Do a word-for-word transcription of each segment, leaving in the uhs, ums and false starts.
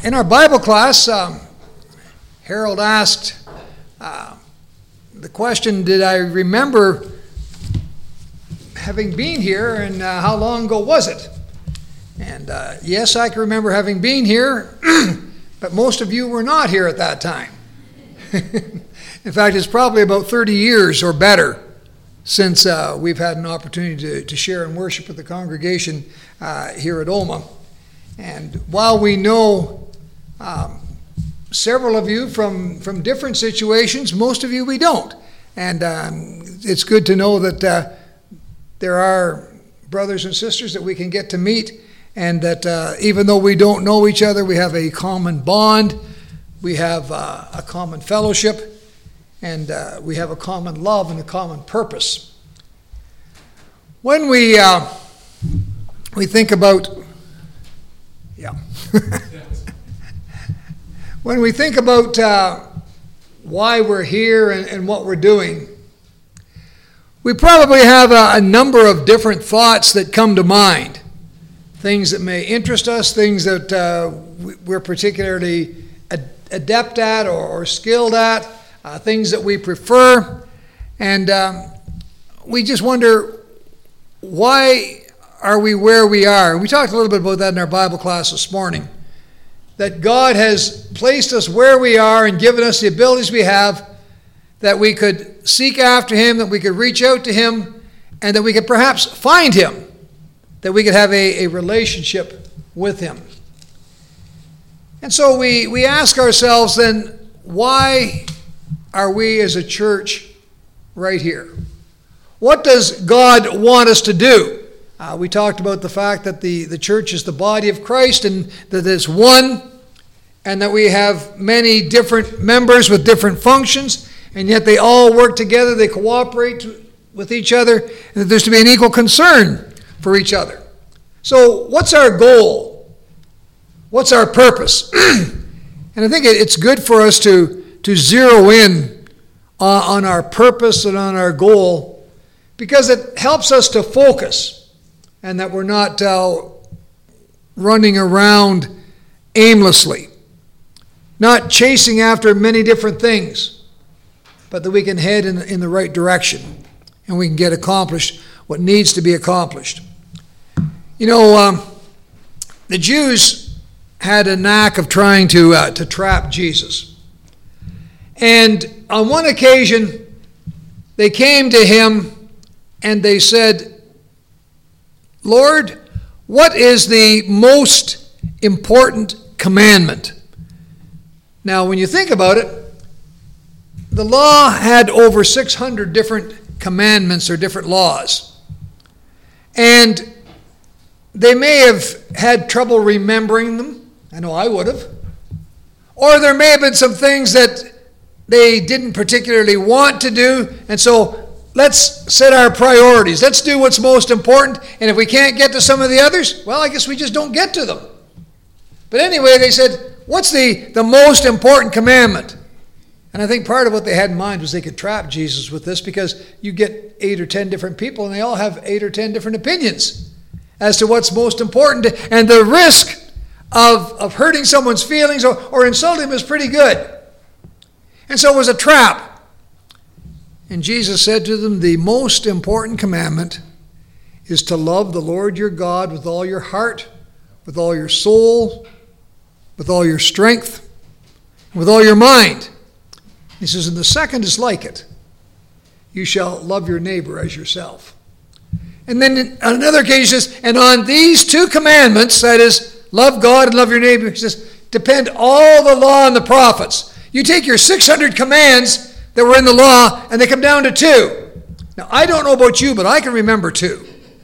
In our Bible class, um, Harold asked uh, the question, did I remember having been here, and uh, how long ago was it? And uh, yes, I can remember having been here, but most of you were not here at that time. In fact, it's probably about thirty years or better since uh, we've had an opportunity to, to share and worship with the congregation uh, here at Oma. And while we know um, several of you from, from different situations, most of you we don't. And um, it's good to know that uh, there are brothers and sisters that we can get to meet, and that uh, even though we don't know each other, we have a common bond, we have uh, a common fellowship, and uh, we have a common love and a common purpose. When we uh, we think about, yeah, when we think about uh, why we're here and, and what we're doing, we probably have a, a number of different thoughts that come to mind. Things that may interest us, things that uh, we're particularly ad- adept at or, or skilled at, uh, things that we prefer. And um, we just wonder, why are we where we are? We talked a little bit about that in our Bible class this morning. That God has placed us where we are and given us the abilities we have, that we could seek after Him, that we could reach out to Him, and that we could perhaps find Him, that we could have a, a relationship with Him. And so we, we ask ourselves then, why are we as a church right here? What does God want us to do? Uh, we talked about the fact that the, the church is the body of Christ, and that it's one, and that we have many different members with different functions, and yet they all work together, they cooperate with each other, and that there's to be an equal concern for each other. So what's our goal? What's our purpose? And I think it's good for us to, to zero in uh, on our purpose and on our goal, because it helps us to focus, and that we're not uh, running around aimlessly, not chasing after many different things, but that we can head in, in the right direction, and we can get accomplished what needs to be accomplished. You know, um, the Jews had a knack of trying to uh, to trap Jesus. And on one occasion, they came to him and they said, "Lord, what is the most important commandment?" Now, when you think about it, the law had over six hundred different commandments or different laws. And they may have had trouble remembering them. I know I would have. Or there may have been some things that they didn't particularly want to do. And so let's set our priorities. Let's do what's most important. And if we can't get to some of the others, well, I guess we just don't get to them. But anyway, they said, what's the, the most important commandment? And I think part of what they had in mind was they could trap Jesus with this, because you get eight or ten different people and they all have eight or ten different opinions as to what's most important. And the risk of, of hurting someone's feelings or, or insulting them is pretty good. And so it was a trap. And Jesus said to them, the most important commandment is to love the Lord your God with all your heart, with all your soul, with all your strength, with all your mind. He says, and the second is like it. You shall love your neighbor as yourself. And then on another occasion, he says, and on these two commandments, that is, love God and love your neighbor, he says, depend all the law and the prophets. You take your six hundred commands that were in the law, and they come down to two. Now, I don't know about you, but I can remember two.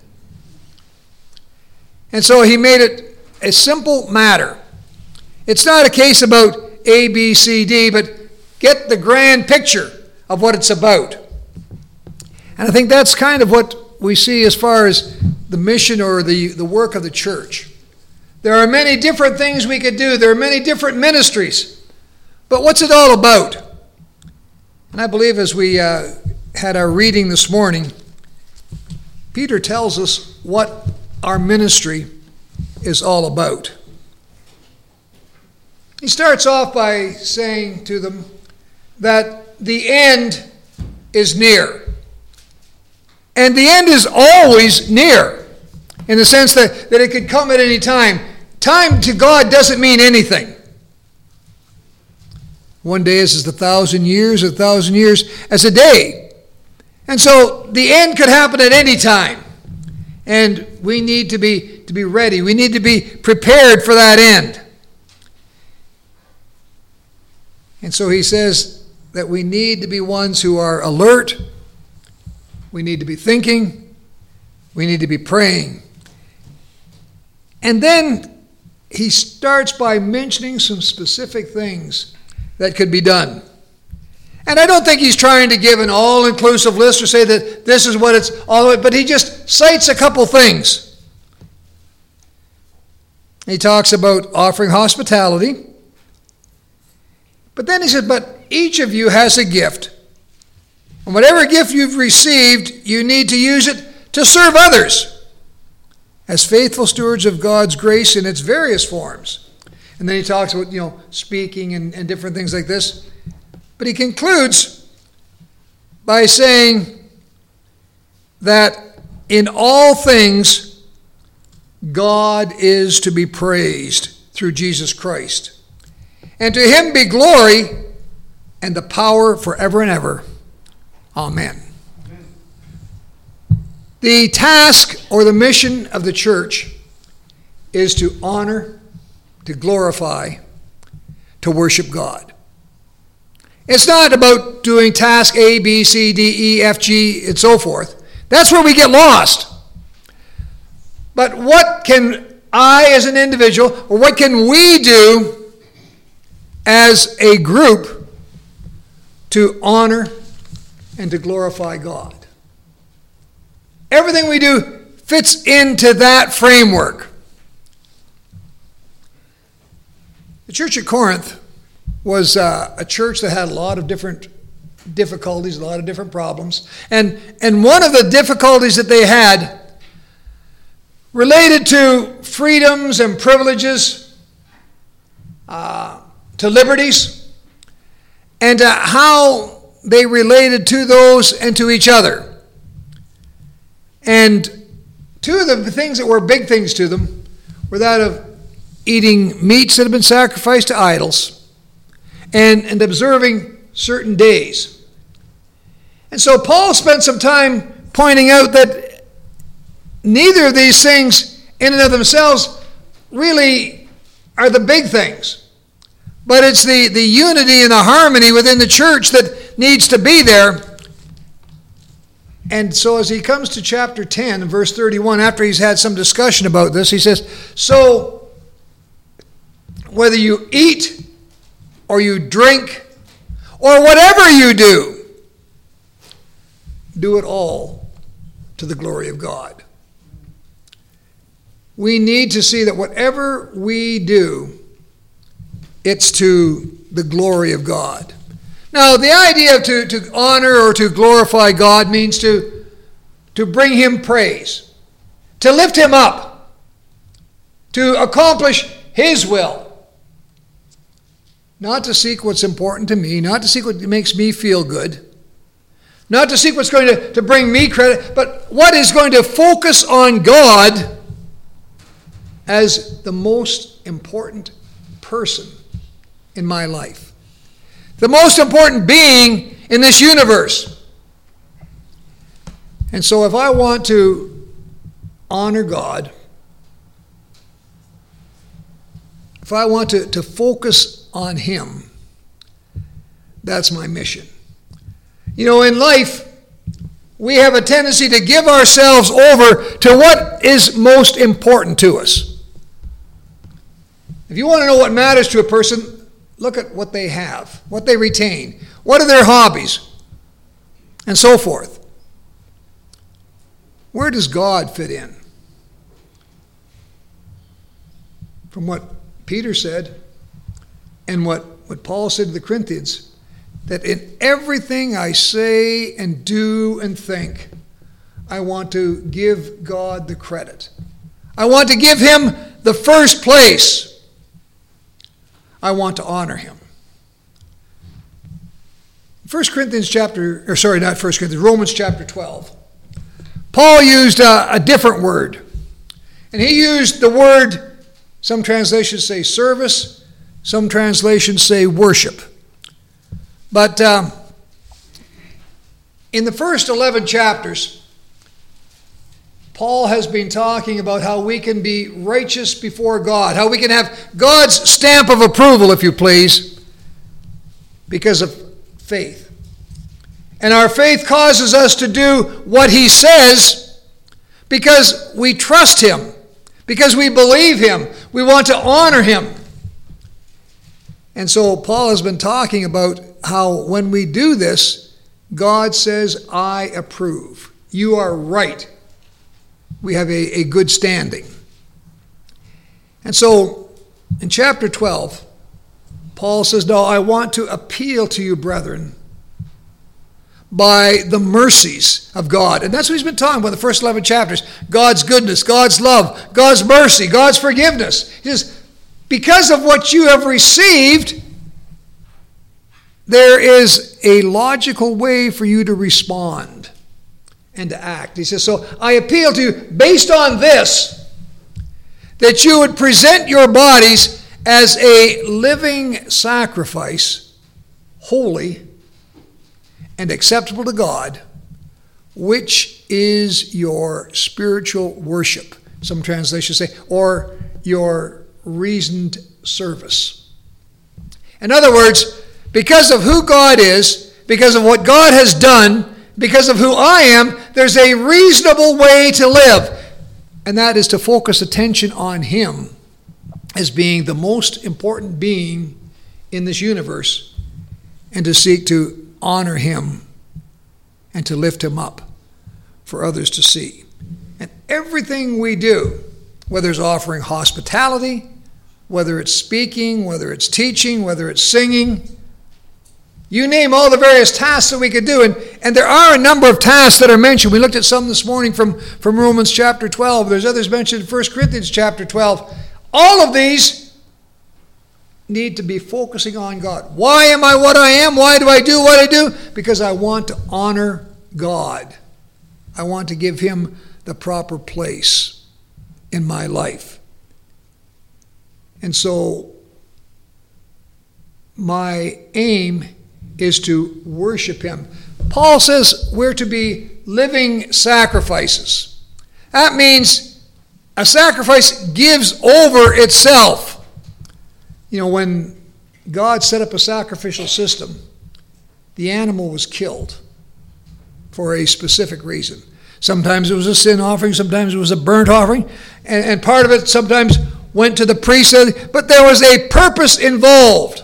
And so he made it a simple matter. It's not a case about A, B, C, D, but get the grand picture of what it's about. And I think that's kind of what we see as far as the mission or the, the work of the church. There are many different things we could do. There are many different ministries. But what's it all about? And I believe as we uh, had our reading this morning, Peter tells us what our ministry is all about. He starts off by saying to them that the end is near. And the end is always near, in the sense that, that it could come at any time. Time to God doesn't mean anything. One day is as a thousand years, a thousand years as a day. And so the end could happen at any time. And we need to be, to be ready. We need to be prepared for that end. And so he says that we need to be ones who are alert. We need to be thinking. We need to be praying. And then he starts by mentioning some specific things that could be done. And I don't think he's trying to give an all-inclusive list or say that this is what it's all about, but he just cites a couple things. He talks about offering hospitality. But then he said, but each of you has a gift. And whatever gift you've received, you need to use it to serve others as faithful stewards of God's grace in its various forms. And then he talks about, you know, speaking and, and different things like this. But he concludes by saying that in all things, God is to be praised through Jesus Christ. And to him be glory and the power forever and ever. Amen. Amen. The task or the mission of the church is to honor, to glorify, to worship God. It's not about doing task A, B, C, D, E, F, G, and so forth. That's where we get lost. But what can I as an individual, or what can we do as a group to honor and to glorify God? Everything we do fits into that framework. The church at Corinth was uh, a church that had a lot of different difficulties, a lot of different problems. And, and one of the difficulties that they had related to freedoms and privileges, uh, to liberties, and uh, how they related to those and to each other. And two of the things that were big things to them were that of eating meats that had been sacrificed to idols and, and observing certain days. And so Paul spent some time pointing out that neither of these things in and of themselves really are the big things. But it's the, the unity and the harmony within the church that needs to be there. And so as he comes to chapter ten and verse thirty-one, after he's had some discussion about this, he says, so whether you eat or you drink or whatever you do, do it all to the glory of God. We need to see that whatever we do, it's to the glory of God. Now, the idea of to, to honor or to glorify God means to, to bring him praise, to lift him up, to accomplish his will. Not to seek what's important to me, not to seek what makes me feel good, not to seek what's going to, to bring me credit, but what is going to focus on God as the most important person in my life. The most important being in this universe. And so if I want to honor God, if I want to, to focus on him, that's my mission. You know, in life, we have a tendency to give ourselves over to what is most important to us. If you want to know what matters to a person, look at what they have, what they retain, what are their hobbies, and so forth. Where does God fit in? From what Peter said and what, what Paul said to the Corinthians, that in everything I say and do and think, I want to give God the credit. I want to give him the first place. I want to honor him. First Corinthians chapter, or sorry, not First Corinthians, Romans chapter twelve. Paul used a, a different word. And he used the word, some translations say service, some translations say worship. But um, in the first eleven chapters, Paul has been talking about how we can be righteous before God, how we can have God's stamp of approval, if you please, because of faith. And our faith causes us to do what he says because we trust him, because we believe him, we want to honor him. And so Paul has been talking about how when we do this, God says, I approve. You are right. We have a, a good standing. And so in chapter twelve, Paul says, no, I want to appeal to you, brethren, by the mercies of God. And that's what he's been talking about the first eleven chapters. God's goodness, God's love, God's mercy, God's forgiveness. He says, because of what you have received, there is a logical way for you to respond and to act. He says, so I appeal to you, based on this, that you would present your bodies as a living sacrifice, holy and acceptable to God, which is your spiritual worship. Some translations say, or your reasoned service. In other words, because of who God is, because of what God has done, because of who I am, there's a reasonable way to live. And that is to focus attention on him as being the most important being in this universe, and to seek to honor him and to lift him up for others to see. And everything we do, whether it's offering hospitality, whether it's speaking, whether it's teaching, whether it's singing, you name all the various tasks that we could do. And, and there are a number of tasks that are mentioned. We looked at some this morning from, from Romans chapter twelve. There's others mentioned in First Corinthians chapter twelve. All of these need to be focusing on God. Why am I what I am? Why do I do what I do? Because I want to honor God. I want to give him the proper place in my life. And so my aim is to worship him. Paul says we're to be living sacrifices. That means a sacrifice gives over itself. You know, when God set up a sacrificial system, the animal was killed for a specific reason. Sometimes it was a sin offering, sometimes it was a burnt offering, and, and part of it sometimes went to the priest, but there was a purpose involved.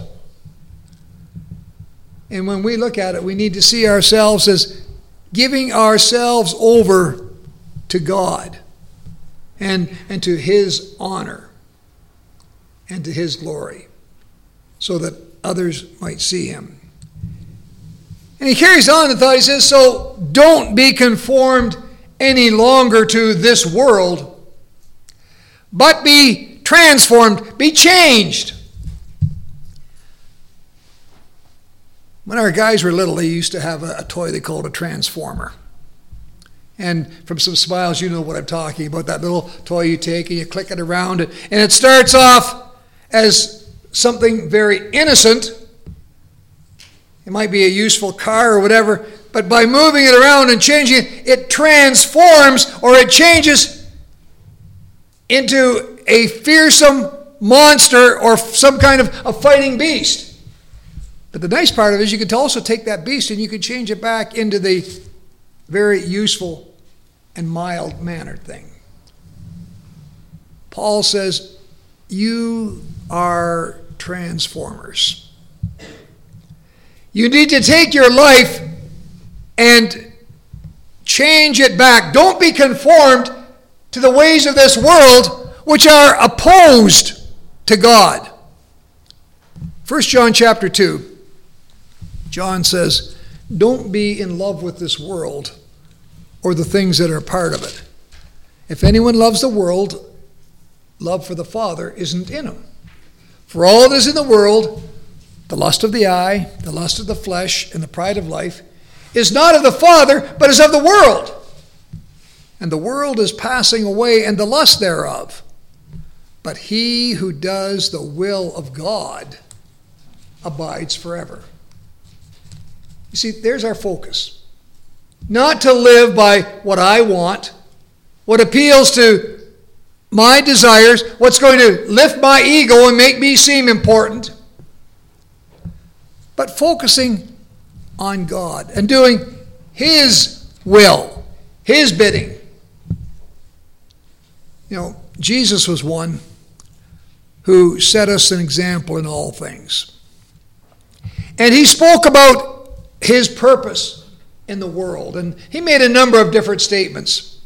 And when we look at it, we need to see ourselves as giving ourselves over to God and, and to his honor and to his glory, so that others might see him. And he carries on the thought, he says, so don't be conformed any longer to this world, but be transformed, be changed. When our guys were little, they used to have a, a toy they called a transformer. And from some smiles, you know what I'm talking about, that little toy you take and you click it around, and it starts off as something very innocent. It might be a useful car or whatever, but by moving it around and changing it, it transforms, or it changes into a fearsome monster or some kind of a fighting beast. But the nice part of it is you could also take that beast and you could change it back into the very useful and mild-mannered thing. Paul says, you are transformers. You need to take your life and change it back. Don't be conformed to the ways of this world, which are opposed to God. First John chapter two, John says, don't be in love with this world or the things that are part of it. If anyone loves the world, love for the Father isn't in him. For all that is in the world, the lust of the eye, the lust of the flesh, and the pride of life, is not of the Father, but is of the world. And the world is passing away, and the lust thereof. But he who does the will of God abides forever. You see, there's our focus. Not to live by what I want, what appeals to my desires, what's going to lift my ego and make me seem important, but focusing on God and doing His will, His bidding. You know, Jesus was one who set us an example in all things. And He spoke about His purpose in the world. And He made a number of different statements.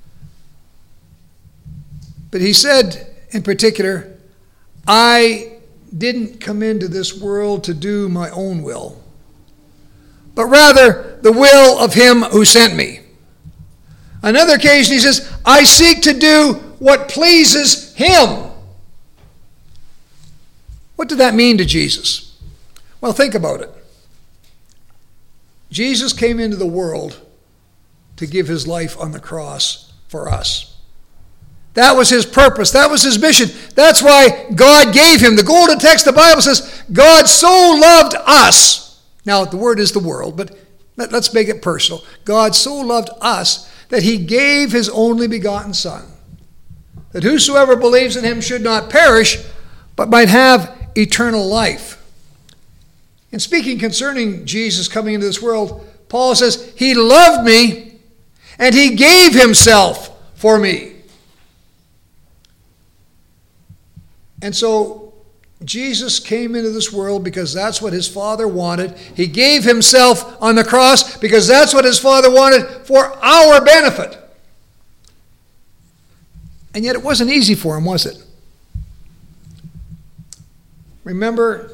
But He said, in particular, I didn't come into this world to do my own will, but rather the will of Him who sent me. Another occasion He says, I seek to do what pleases Him. What did that mean to Jesus? Well, think about it. Jesus came into the world to give His life on the cross for us. That was His purpose. That was His mission. That's why God gave Him. The golden text of the Bible says, God so loved us. Now, the word is the world, but let, let's make it personal. God so loved us that He gave His only begotten Son, that whosoever believes in Him should not perish, but might have eternal life. And speaking concerning Jesus coming into this world, Paul says, He loved me and He gave Himself for me. And so Jesus came into this world because that's what His Father wanted. He gave Himself on the cross because that's what His Father wanted for our benefit. And yet it wasn't easy for Him, was it? Remember,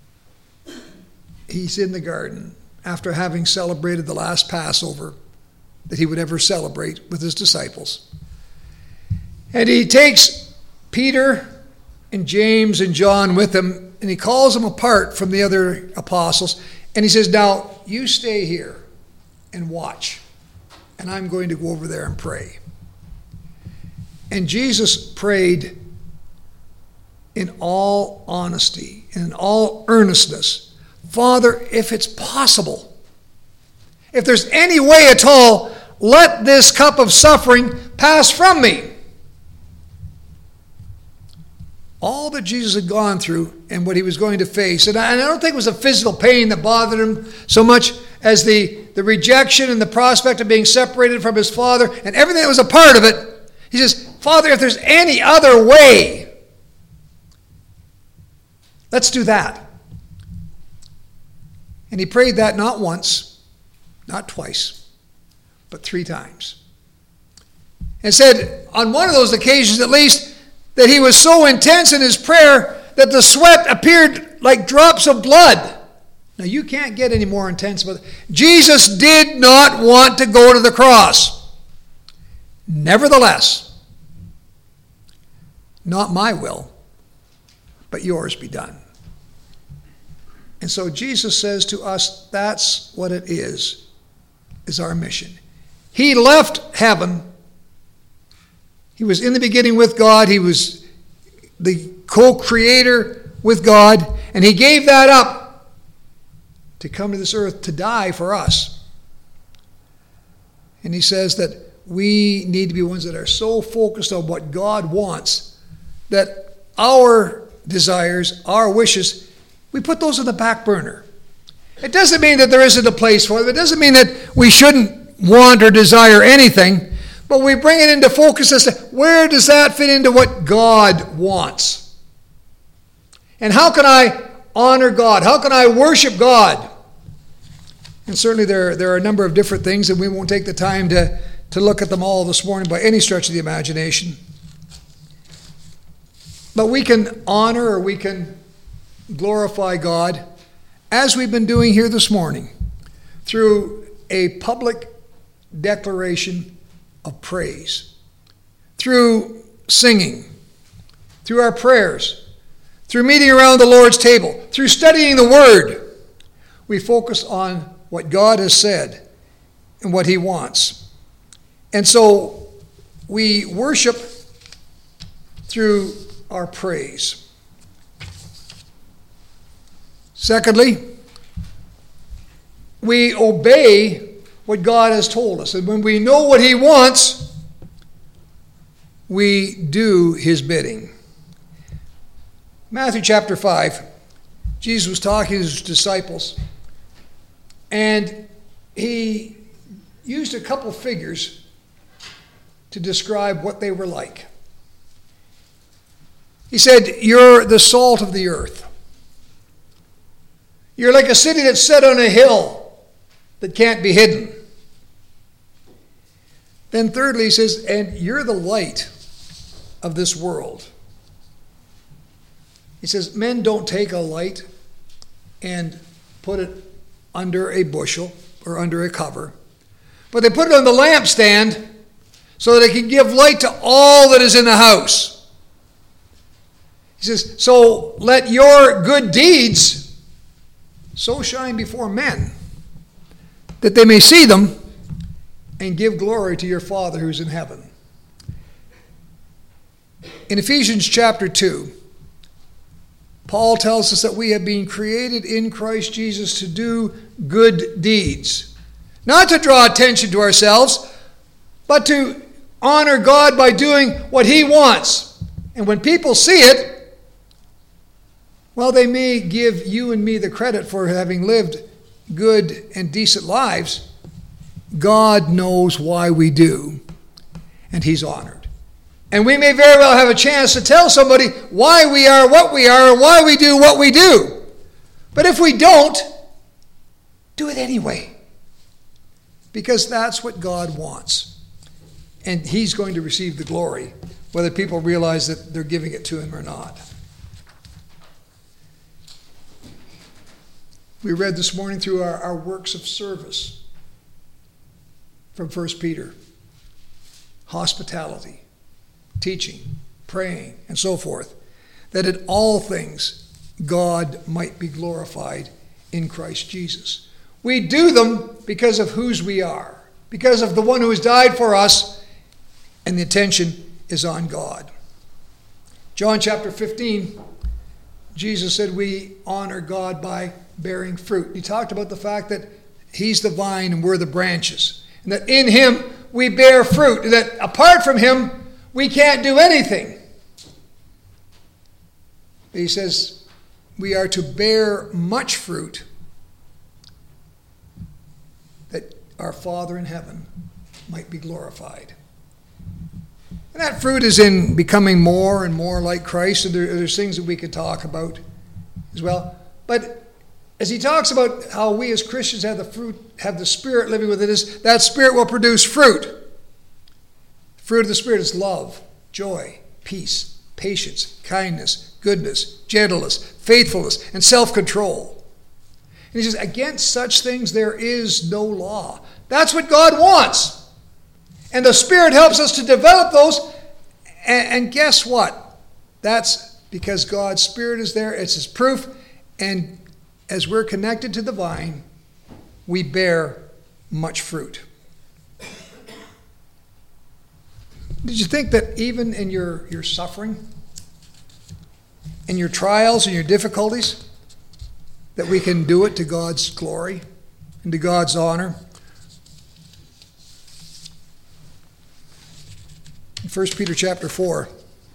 He's in the garden after having celebrated the last Passover that He would ever celebrate with His disciples. And He takes Peter and James and John with Him, and He calls them apart from the other apostles, and He says, now, you stay here and watch, and I'm going to go over there and pray. And Jesus prayed in all honesty and in all earnestness, Father, if it's possible, if there's any way at all, let this cup of suffering pass from me. All that Jesus had gone through and what He was going to face. And I, and I don't think it was the physical pain that bothered Him so much as the, the rejection and the prospect of being separated from His Father and everything that was a part of it. He says, Father, if there's any other way, let's do that. And He prayed that not once, not twice, but three times. And said, on one of those occasions at least, that He was so intense in His prayer that the sweat appeared like drops of blood. Now, you can't get any more intense about it. Jesus did not want to go to the cross. Nevertheless, not my will, but yours be done. And so Jesus says to us, that's what it is, is our mission. He left heaven. He was in the beginning with God. He was the co-creator with God. And He gave that up to come to this earth to die for us. And He says that we need to be ones that are so focused on what God wants that our desires, our wishes, we put those on the back burner. It doesn't mean that there isn't a place for them. It doesn't mean that we shouldn't want or desire anything. But we bring it into focus as to where does that fit into what God wants? And how can I honor God? How can I worship God? And certainly there, there are a number of different things, and we won't take the time to, to look at them all this morning by any stretch of the imagination. But we can honor or we can glorify God as we've been doing here this morning through a public declaration of praise, through singing, through our prayers, through meeting around the Lord's table, through studying the Word, we focus on what God has said and what He wants. And so we worship through our praise. Secondly, we obey what God has told us. And when we know what He wants, we do His bidding. Matthew chapter five, Jesus was talking to His disciples, and He used a couple figures to describe what they were like. He said, "You're the salt of the earth. You're like a city that's set on a hill that can't be hidden." Then thirdly, He says, "And you're the light of this world." He says, men don't take a light and put it under a bushel or under a cover, but they put it on the lampstand so that it can give light to all that is in the house. He says, so let your good deeds so shine before men that they may see them and give glory to your Father who's in heaven. In Ephesians chapter two, Paul tells us that we have been created in Christ Jesus to do good deeds. Not to draw attention to ourselves, but to honor God by doing what He wants. And when people see it, well, they may give you and me the credit for having lived good and decent lives. God knows why we do, and He's honored. And we may very well have a chance to tell somebody why we are what we are and why we do what we do. But if we don't, do it anyway. Because that's what God wants. And He's going to receive the glory, whether people realize that they're giving it to Him or not. We read this morning through our, our works of service from First Peter. Hospitality, teaching, praying, and so forth, that in all things God might be glorified in Christ Jesus. We do them because of whose we are, because of the one who has died for us, and the attention is on God. John chapter fifteen, Jesus said we honor God by bearing fruit. He talked about the fact that He's the vine and we're the branches, and that in Him we bear fruit, and that apart from Him we can't do anything. He says we are to bear much fruit, that our Father in heaven might be glorified. And that fruit is in becoming more and more like Christ. And there, there's things that we could talk about as well. But as he talks about how we as Christians have the fruit, have the Spirit living within us, that Spirit will produce fruit. The fruit of the Spirit is love, joy, peace, patience, kindness, goodness, gentleness, faithfulness, and self-control. And he says, against such things there is no law. That's what God wants. And the Spirit helps us to develop those. And, and guess what? That's because God's Spirit is there. It's His proof. And as we're connected to the vine, we bear much fruit. Did you think that even in your, your suffering, in your trials and your difficulties, that we can do it to God's glory and to God's honor? In First Peter chapter four,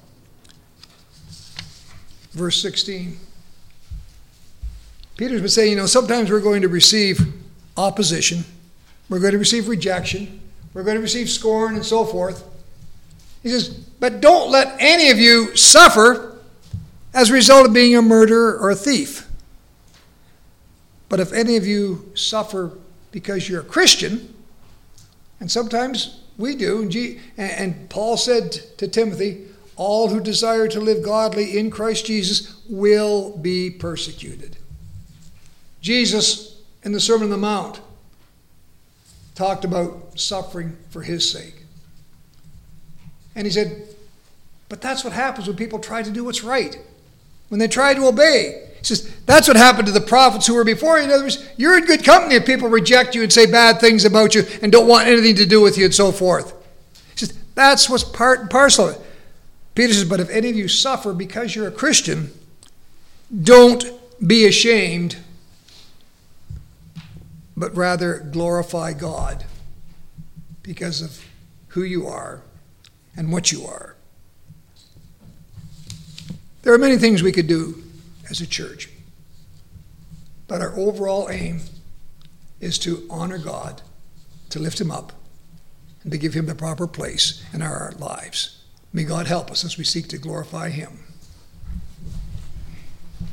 verse sixteen, Peter's been saying, you know, sometimes we're going to receive opposition, we're going to receive rejection, we're going to receive scorn and so forth. He says, but don't let any of you suffer as a result of being a murderer or a thief. But if any of you suffer because you're a Christian, and sometimes we do, and Paul said to Timothy, all who desire to live godly in Christ Jesus will be persecuted. Jesus, in the Sermon on the Mount, talked about suffering for His sake. And he said, but that's what happens when people try to do what's right. when they tried to obey. He says, that's what happened to the prophets who were before you. In other words, you're in good company if people reject you and say bad things about you and don't want anything to do with you and so forth. He says, that's what's part and parcel of it. Peter says, but if any of you suffer because you're a Christian, don't be ashamed, but rather glorify God because of who you are and what you are. There are many things we could do as a church, but our overall aim is to honor God, to lift him up, and to give him the proper place in our lives. May God help us as we seek to glorify him.